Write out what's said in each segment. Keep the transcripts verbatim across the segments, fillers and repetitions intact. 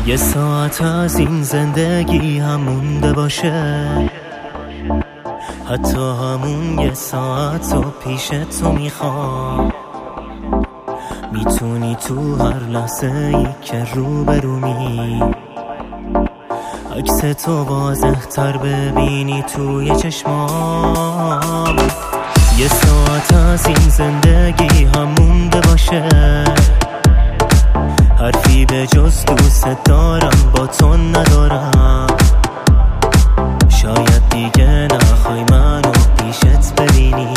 یه ساعت از این زندگی هم مونده باشه، حتی همون یه ساعت رو پیش تو میخوام. میتونی تو هر لحظه ای که رو برومی عکس تو واضح تر ببینی توی چشمام. یه ساعت از این زندگی هم مونده باشه، حرفی به جز دوست دارم با تو ندارم. شاید دیگه نخوای منو پیشت ببینی،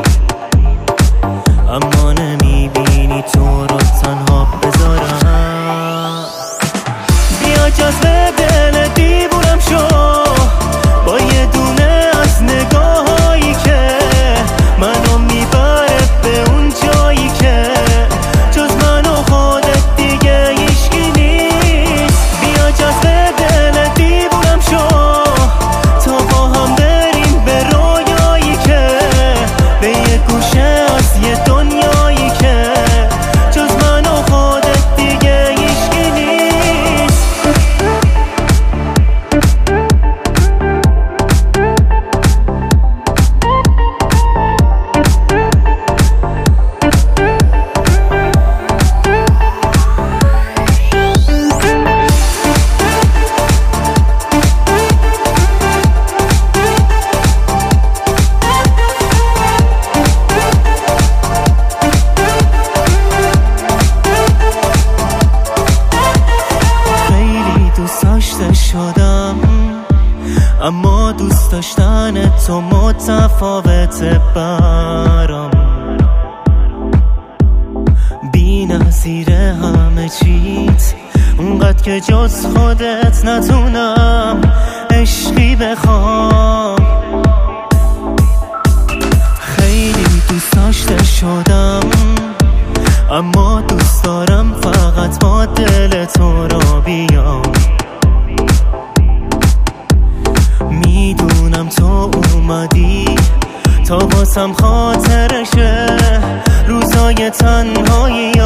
اما نمیبینی تو رو تنها بذارم. بیا جذب دل دیوونم شو با یه دونه از نگاهایی که منو میبره به اون جایی که جز من و خودت دیگه هیچکی نیست. بیا جذب دل دیوونم شو تا با هم بریم به رویایی که به یه گوشه از یه دنیایی که جز من و خودت دیگه هیچکی نیست. شدم اما دوست داشتن تو متفاوته برام، بی نظیر همه چیت، اونقدر که جز خودت نتونم عشقی بخوام. خیلی دوست داشته شدم اما دوست دارم فقط با دل تو را بیام. میدونم تو اومدی تا واسم خاطرشه روزای تنهایی